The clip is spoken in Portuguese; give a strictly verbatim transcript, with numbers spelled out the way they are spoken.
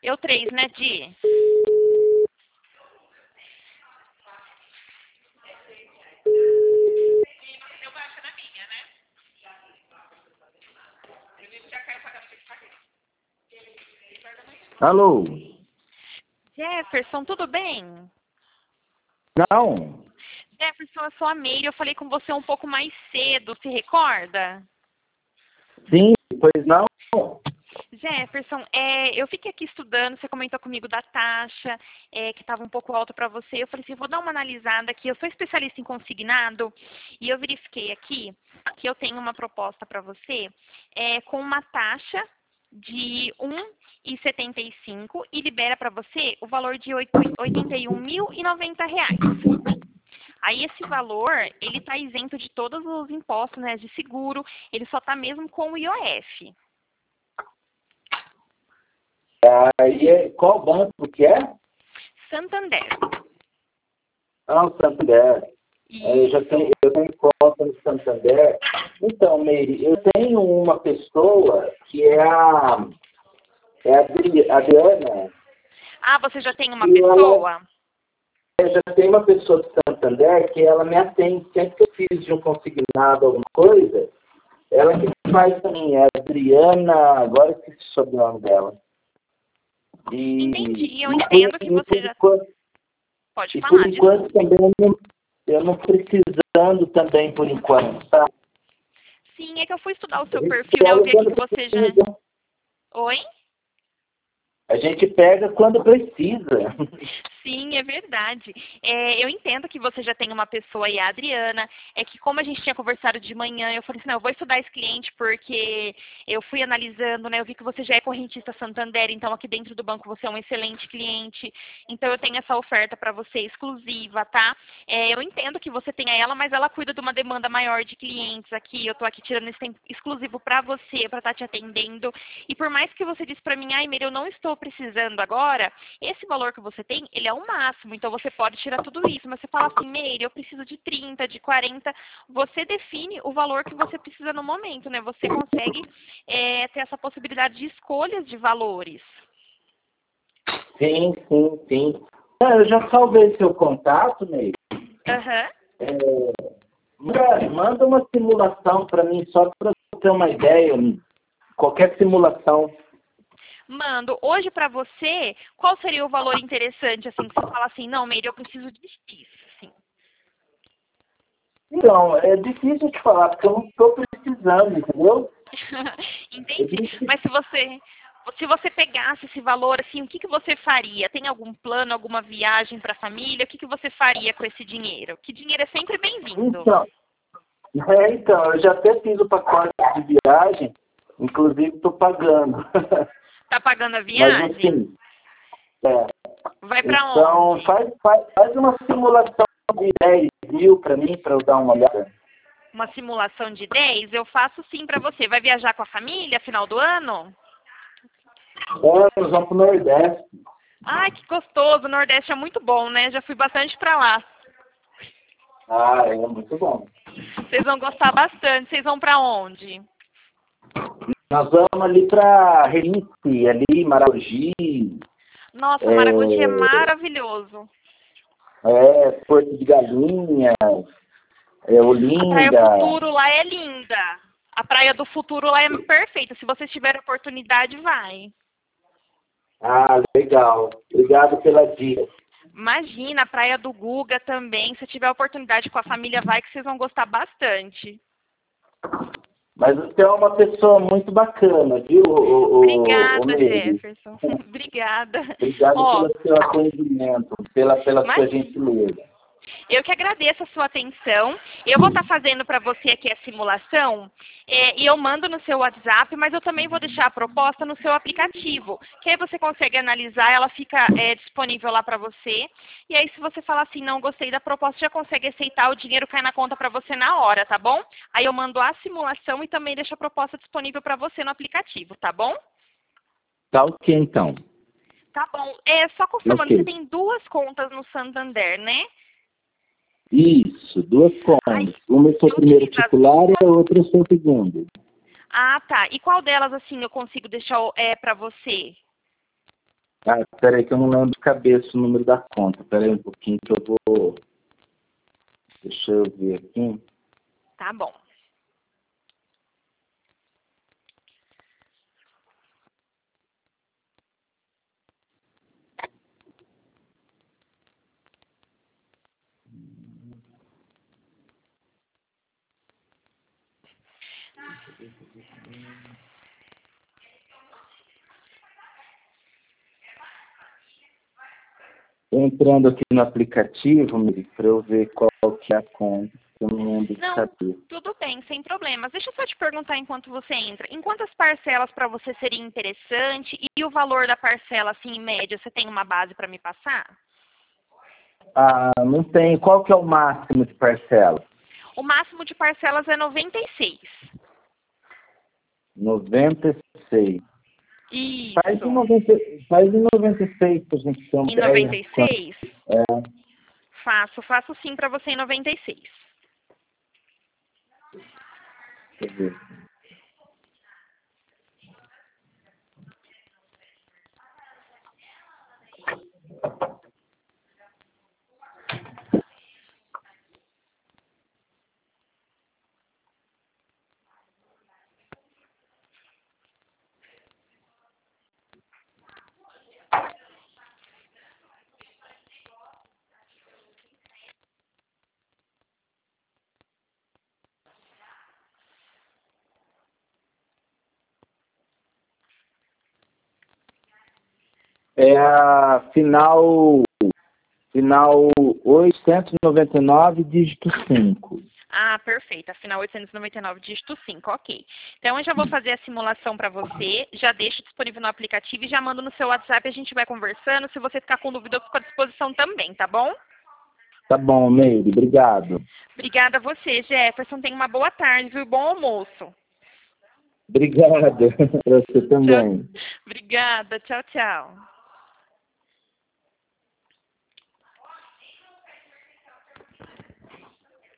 Eu três, né, Di? Alô? Jefferson, tudo bem? Não? Jefferson, eu sou a Meire, eu falei com você um pouco mais cedo, se recorda? Sim, pois não? Jefferson, é, eu fiquei aqui estudando, você comentou comigo da taxa, é, que estava um pouco alta para você. Eu falei assim, vou dar uma analisada aqui. Eu sou especialista em consignado e eu verifiquei aqui que eu tenho uma proposta para você é, com uma taxa de um vírgula setenta e cinco e libera para você o valor de oitenta e um mil e noventa reais. Aí esse valor, ele está isento de todos os impostos, né, de seguro, ele só está mesmo com o I O F. Aí, é- qual banco que é? Santander. Ah, o Santander. É, eu já Isso. tenho, eu tenho conta no Santander. Então, Meire, eu tenho uma pessoa que é a, é a Adri- Adriana. Ah, você já tem uma E ela, pessoa? eu já tenho uma pessoa do Santander que ela me atende. Sempre que eu fiz de um consignado alguma coisa, ela que faz também. É a Adriana, agora eu esqueci o sobrenome dela. E, Entendi. Eu e entendo por, que e por você já... enquanto, Pode e por falar, enquanto desculpe. também eu não, eu não precisando também por enquanto, tá? Sim, é que eu fui estudar o A seu gente perfil, né? Eu pega vi aqui quando que você já... precisa. Oi? A gente pega quando precisa. Sim, é verdade. É, eu entendo que você já tem uma pessoa aí, a Adriana. É que como a gente tinha conversado de manhã, eu falei assim, não, eu vou estudar esse cliente porque eu fui analisando, né? Eu vi que você já é correntista Santander, então aqui dentro do banco você é um excelente cliente. Então eu tenho essa oferta para você exclusiva, tá? É, eu entendo que você tenha ela, mas ela cuida de uma demanda maior de clientes aqui. Eu tô aqui tirando esse tempo exclusivo para você, para estar te atendendo. E por mais que você disse para mim, ai, Meire, eu não estou precisando agora, esse valor que você tem, ele é o máximo, então você pode tirar tudo isso. Mas você fala assim, Meire, eu preciso de trinta, de quarenta, você define o valor que você precisa no momento, né? Você consegue é, ter essa possibilidade de escolhas de valores. Sim, sim, sim. Ah, eu já salvei seu contato, Ney. Aham. É, manda, manda uma simulação para mim, só para eu ter uma ideia. Qualquer simulação. Mando. Hoje para você, qual seria o valor interessante, assim, que você fala assim, não, Meire, eu preciso disso, assim. Então, é difícil de falar, porque eu não estou precisando, entendeu? Entendi. Mas se você, se você pegasse esse valor, assim, o que, que você faria? Tem algum plano, alguma viagem para a família? O que, que você faria com esse dinheiro? Que dinheiro é sempre bem-vindo. Então, é, então, eu já até fiz o pacote de viagem, inclusive estou pagando. Tá pagando a Mas viagem? assim, é, Vai para então onde? faz, faz, faz uma simulação de dez mil para mim, para eu dar uma olhada. Uma simulação de dez? Eu faço sim para você. Vai viajar com a família, final do ano? É, nós vamos para o Nordeste. Ai, que gostoso. O Nordeste é muito bom, né? Já fui bastante para lá. Ah, é muito bom. Vocês vão gostar bastante. Vocês vão para onde? Nós vamos ali para Recife, ali, Maragogi, Nossa, Maragogi é é, maravilhoso. é, Porto de Galinha, é, A Praia Olinda. Futuro lá é linda. A Praia do Futuro lá é perfeita. Se vocês tiverem oportunidade, vai. Ah, legal. Obrigado pela dica. Imagina, a Praia do Guga também. Se tiver oportunidade com a família, vai que vocês vão gostar bastante. Mas você é uma pessoa muito bacana, viu, o, o, o Obrigada, Meire? Jefferson. Obrigada. Obrigado Ó, pelo seu atendimento, pela, pela sua imagina. gentileza. Eu que agradeço a sua atenção. Eu vou estar fazendo para você aqui a simulação é, e eu mando no seu WhatsApp, mas eu também vou deixar a proposta no seu aplicativo, que aí você consegue analisar, ela fica é, disponível lá para você. E aí se você falar assim, não gostei da proposta, já consegue aceitar, o dinheiro cai na conta para você na hora, tá bom? Aí eu mando a simulação e também deixo a proposta disponível para você no aplicativo, tá bom? Tá ok, então. Tá bom. É, só confirmando, você Ok. tem duas contas no Santander, né? Isso, duas Ai, contas. Uma eu sou você primeiro utiliza as titular e a duas? outra eu sou segundo. Ah, tá. E qual delas, assim, eu consigo deixar é, para você? Ah, peraí que eu não lembro de cabeça o número da conta. Peraí um pouquinho que eu vou... Deixa eu ver aqui. Tá bom. Entrando aqui no aplicativo, para eu ver qual que é a conta. Eu não lembro de Não, cabeça. tudo bem, sem problemas. Deixa eu só te perguntar enquanto você entra. Em quantas parcelas para você seria interessante? E o valor da parcela, assim, em média, você tem uma base para me passar? Ah, não tem. Qual que é o máximo de parcela? O máximo de parcelas é noventa e seis. noventa e seis. Faz em, Isso. noventa, faz em noventa e seis para a gente ter uma Em ideia. noventa e seis? É, Faço, faço sim para você em noventa e seis. deixa eu ver. É a final, final oitocentos e noventa e nove, dígito cinco. Ah, perfeito. Afinal, oitocentos e noventa e nove, dígito cinco, ok. Então, eu já vou fazer a simulação para você, já deixo disponível no aplicativo e já mando no seu WhatsApp, a gente vai conversando. Se você ficar com dúvida, eu fico à disposição também, tá bom? Tá bom, Meire, obrigado. Obrigada a você, Jefferson. Tenha uma boa tarde, viu? Bom almoço. Obrigado. Para você Tchau. também. Obrigada. Tchau, tchau.